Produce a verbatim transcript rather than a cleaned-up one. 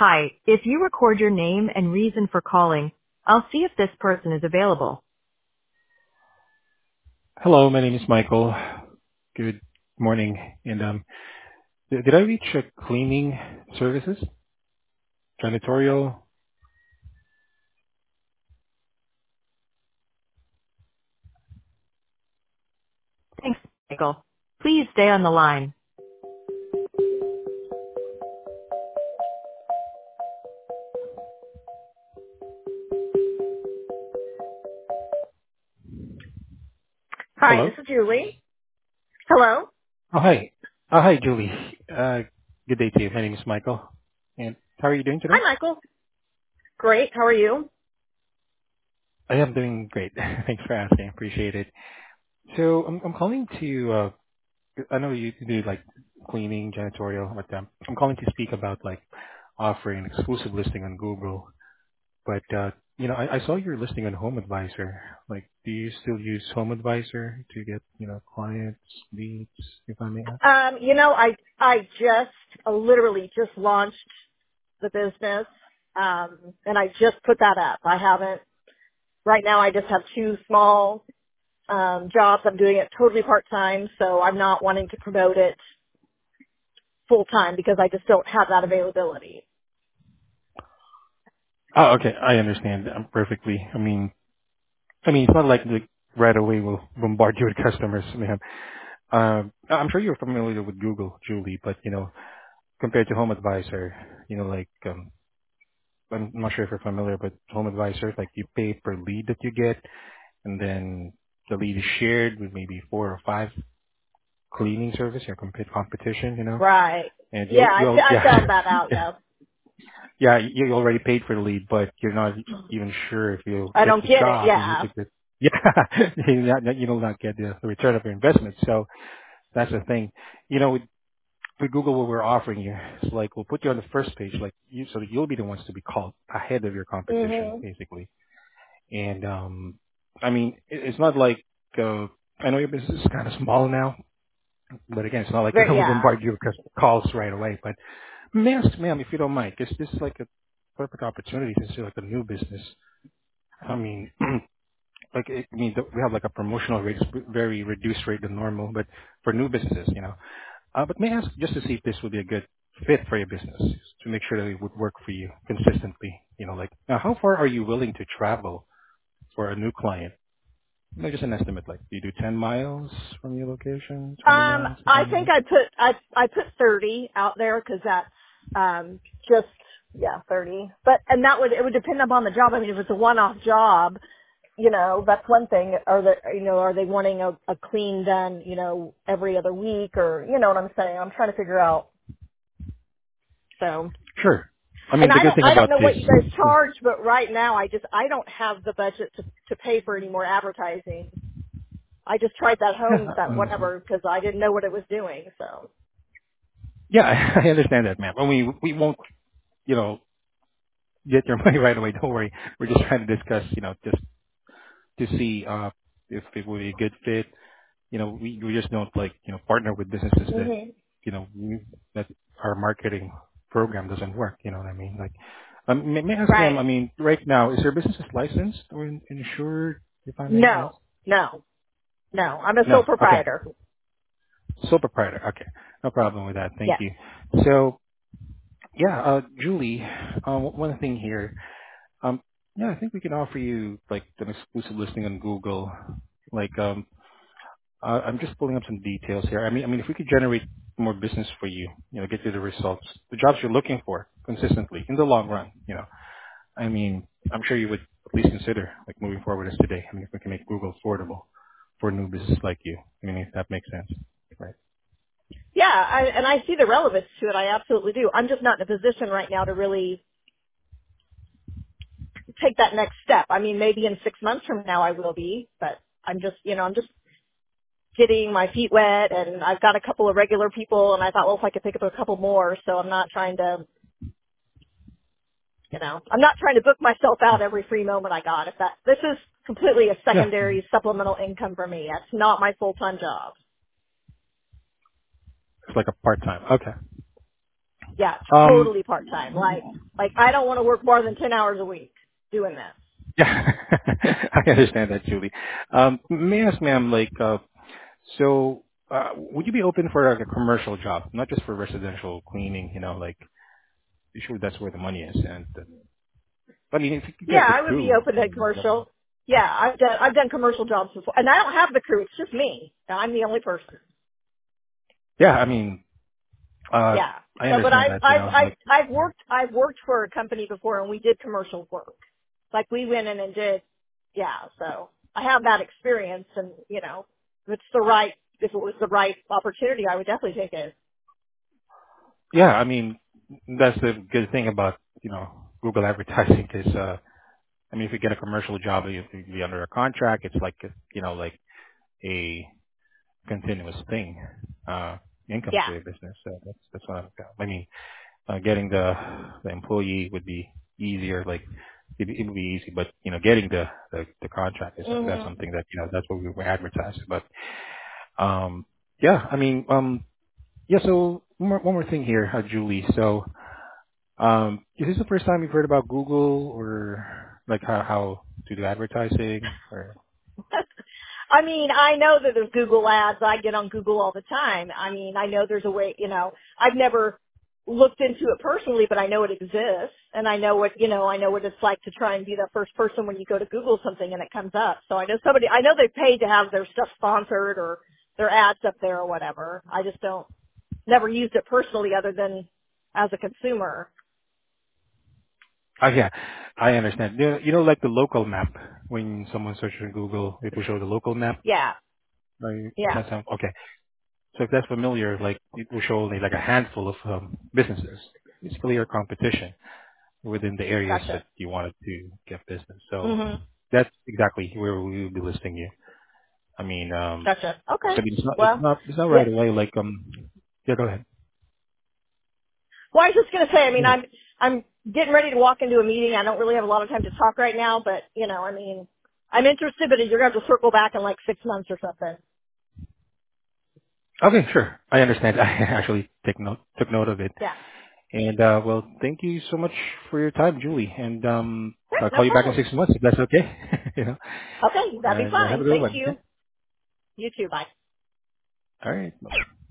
Hi, if you record your name and reason for calling, I'll see if this person is available. Hello, my name is Michael. Good morning. And um, did did I reach uh, cleaning services, janitorial? Thanks, Michael. Please stay on the line. Hi, this Hello. is Julie. Hello. Oh, hi. Oh, hi, Julie. Uh, good day to you. My name is Michael. And how are you doing today? Hi, Michael. Great. How are you? I am doing great. Thanks for asking. Appreciate it. So I'm I'm calling to. Uh, I know you do like cleaning, janitorial, but um, I'm calling to speak about like offering an exclusive listing on Google. But uh, you know, I, I saw your listing on Home Advisor. Like, do you still use Home Advisor to get you know clients, leads, if I may ask? Um, you know, I I just uh, literally just launched the business, um, and I just put that up. I haven't right now. I just have two small um, jobs. I'm doing it totally part time, so I'm not wanting to promote it full time because I just don't have that availability. Oh, okay, I understand um, perfectly. I mean, I mean, it's not like like right away we'll bombard you with customers, man. Um, I'm sure you're familiar with Google, Julie, but you know, compared to Home Advisor, you know, like um, I'm not sure if you're familiar, but Home Advisor, like you pay per lead that you get, and then the lead is shared with maybe four or five cleaning service or compete competition, you know. Right. And Yeah, you I, you'll I yeah found that out. yeah Yeah. yeah you already paid for the lead, but you're not even sure if you'll I get don't the get it. job. You, Yeah. if it, yeah, you not, you will not get the, the return of your investment. So that's the thing. You know, with, with Google, what we're offering you is like we'll put you on the first page, like you, so that you'll be the ones to be called ahead of your competition, Mhm. basically. And um, I mean, it, it's not like uh, I know your business is kind of small now, but again, it's not like But we'll yeah. bombard you with calls right away. But may I ask, ma'am, if you don't mind, because this is like a perfect opportunity since you're like a new business. I mean, like it, I mean, we have like a promotional rate, it's very reduced rate than normal, but for new businesses, you know. Uh, but may I ask just to see if this would be a good fit for your business to make sure that it would work for you consistently. You know, like now, how far are you willing to travel for a new client? You know, just an estimate. Like, do you do ten miles from your location, twenty Um, miles, if I I may think ask? I put I I put thirty out there because that's um just yeah thirty. But and that would it would depend upon the job. I mean, if it's a one-off job, you know, that's one thing. Are they you know are they wanting a, a clean done you know every other week or you know what I'm saying? I'm trying to figure out. So. Sure. I And mean, the I good don't thing I don't about know this. what you guys charge, but right now I just I don't have the budget to to pay for any more advertising. I just tried that home Yeah, that um, whatever because I didn't know what it was doing. So yeah, I understand that, ma'am. I mean, we won't, you know, get your money right away. Don't worry. We're just trying to discuss, you know, just to see uh, if it would be a good fit. You know, we we just don't like, you know, partner with businesses that, hmm you know, we, that our marketing program doesn't work. You know what I mean? Like, um, may, may I ask, ma'am? right, I mean, right now, is your business licensed or in- insured? If I may ask. no, no, no. I'm a sole No. Okay. proprietor. Sole proprietor. Okay. No problem with that. Thank Yes. you. So, yeah, uh, Julie, uh, one thing here. Um, yeah, I think we can offer you like an exclusive listing on Google. Like, um, uh, I'm just pulling up some details here. I mean, I mean, if we could generate more business for you, you know, get you the results, the jobs you're looking for consistently in the long run, you know, I mean, I'm sure you would at least consider like moving forward as today. I mean, if we can make Google affordable for new business like you, I mean, if that makes sense, right? Yeah, I, and I see the relevance to it. I absolutely do. I'm just not in a position right now to really take that next step. I mean, maybe in six months from now I will be, but I'm just, you know, I'm just getting my feet wet and I've got a couple of regular people and I thought, well, if I could pick up a couple more, so I'm not trying to, you know, I'm not trying to book myself out every free moment I got. If that, this is completely a Yeah, secondary supplemental income for me. That's not my full-time job. it's like a part time. Okay. Yeah, Um, totally part time. Like, like I don't want to work more than ten hours a week doing this. yeah, I understand that, Julie. Um, may I ask, ma'am, like, uh, so, uh, would you be open for like a commercial job, not just for residential cleaning? You know, like, you sure that's where the money is? And uh, I mean, if you could Yeah, get the I would be crew, open I to mean, commercial. Yeah, I've done I've done commercial jobs before, and I don't have the crew. It's just me. I'm the only person. yeah, I mean, uh, Yeah. I So, but understand I've that. You I've know, I've like, I've worked I've worked for a company before, and we did commercial work. Like we went in and did. Yeah. So I have that experience, and you know, if it's the right if it was the right opportunity, I would definitely take it. yeah, I mean, that's the good thing about you know Google advertising is, uh, I mean, if you get a commercial job, you you be under a contract. It's like, you know, like a continuous thing, uh, income Yeah. to your business. So that's that's what I'm. I mean, uh, getting the the employee would be easier. Like it, it would be easy, but you know, getting the the, the contract is that's Mhm. something that you know that's what we were advertising. But um, yeah, I mean, um, yeah. So one more, one more thing here, uh, Julie. So um, is this the first time you've heard about Google or like how how to do advertising or? I mean, I know that there's Google ads. I get on Google all the time. I mean, I know there's a way, you know, I've never looked into it personally, but I know it exists. And I know what, you know, I know what it's like to try and be the first person when you go to Google something and it comes up. So I know somebody, I know they paid to have their stuff sponsored or their ads up there or whatever. I just don't, never used it personally other than as a consumer. Oh, yeah, I understand. You know, you know, like the local map, when someone searches in Google, it will show the local map. Yeah. Right? Yeah. That sound okay. So if that's familiar, like it will show only like a handful of um, businesses. It's clear competition within the areas that Gotcha. you wanted to get business. So Mhm. that's exactly where we will be listing you. I mean, um, Gotcha. Okay. I mean, it's not, it's Well, not, it's not yeah. right away. Like, um, yeah, go ahead. Well, I was just going to say, I mean, Yeah. I'm I'm getting ready to walk into a meeting. I don't really have a lot of time to talk right now, but you know, I mean, I'm interested, but you're going to have to circle back in like six months or something. Okay, sure. I understand. I actually take note, took note of it. Yeah. And uh, well, thank you so much for your time, Julie. And um, Great, I'll no call you back in problem. six months if that's okay. you know. Okay, that'd be And uh, have fine. a good Thank one. Okay. you. You too. Bye. All right. Bye.